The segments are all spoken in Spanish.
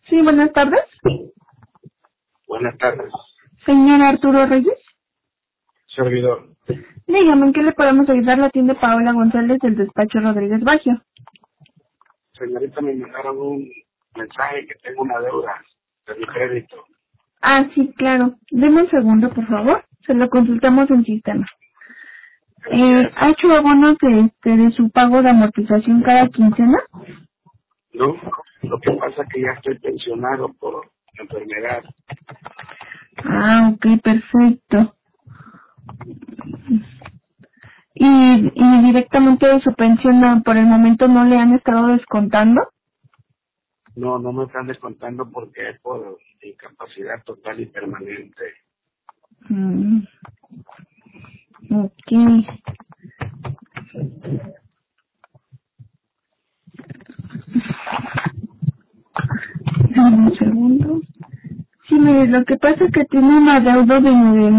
Sí, buenas tardes. Buenas tardes. Señor Arturo Reyes. Servidor. Dígame, ¿en qué le podemos ayudar? La tienda Paola González del despacho Rodríguez Baggio. Señorita, me mandaron un mensaje que tengo una deuda de mi crédito. Ah, sí, claro. Deme un segundo, por favor. Se lo consultamos en sistema. Gracias. ¿Ha hecho abonos de su pago de amortización cada quincena? No, lo que pasa es que ya estoy pensionado por enfermedad. Ah, ok, perfecto. ¿Y directamente de su pensión por el momento no le han estado descontando? No, no me están descontando porque es por incapacidad total y permanente. Mm, ok. Dame un segundo. Sí, mire, lo que pasa es que tiene una deuda de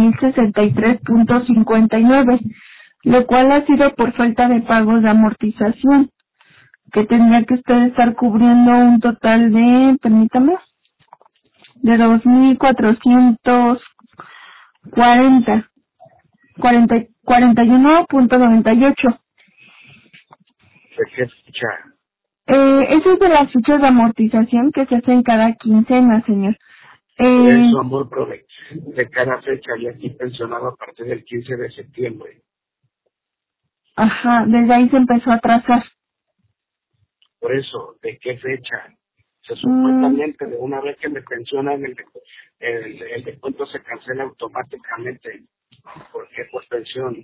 9,063,59, lo cual ha sido por falta de pagos de amortización, que tendría que usted estar cubriendo un total de, permítame, de 2,440, 41,98. ¿De qué fecha? Eso es de las fichas de amortización que se hacen cada quincena, señor. Por Eh, eso, amor, de cada fecha ya estoy pensionado a partir del 15 de septiembre. ajá, desde ahí se empezó a atrasar. Por eso, ¿de qué fecha? Mm, Supuestamente, de una vez que me pensionan, el descuento se cancela automáticamente. ¿Por qué? Por pensión.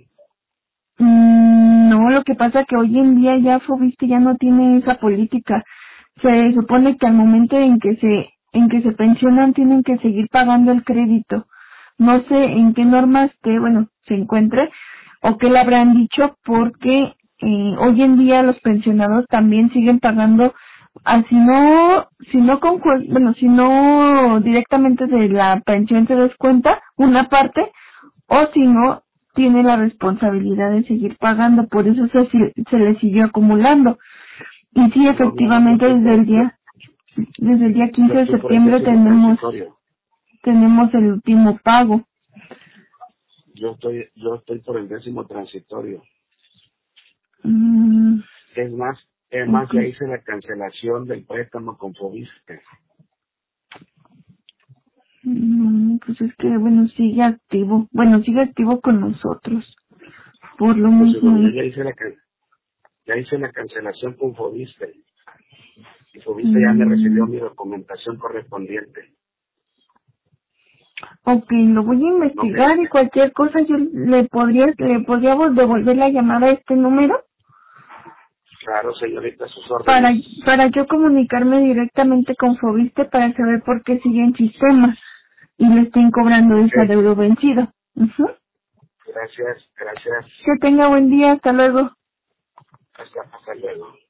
no, lo que pasa que hoy en día ya Fobiste ya no tiene esa política. Se supone que al momento en que se pensionan tienen que seguir pagando el crédito. No sé en qué normas se encuentre o qué le habrán dicho porque hoy en día los pensionados también siguen pagando así no, si no directamente de la pensión se descuenta una parte o si no tiene la responsabilidad de seguir pagando, por eso se le siguió acumulando. Y sí, No, efectivamente desde el día yo 15 de estoy por el septiembre décimo transitorio. tenemos el último pago. Yo estoy por el 10º transitorio. Mm, Es más, ok. ya hice la cancelación del préstamo con Fobiste. Pues es que, sigue activo con nosotros, por lo Pues digo, mismo. ya hice la cancelación con Fobiste. Y Fobiste ya me recibió Mm, mi documentación correspondiente. ok, lo voy a No me, investigar y cualquier cosa yo le podríamos devolver la llamada a este número claro, señorita, a sus para, órdenes. para yo comunicarme directamente con Fobiste para saber por qué sigue en sistema y le estén cobrando Ok, esa deuda vencida. Ujú. gracias. Que tenga buen día, hasta luego. Hasta luego.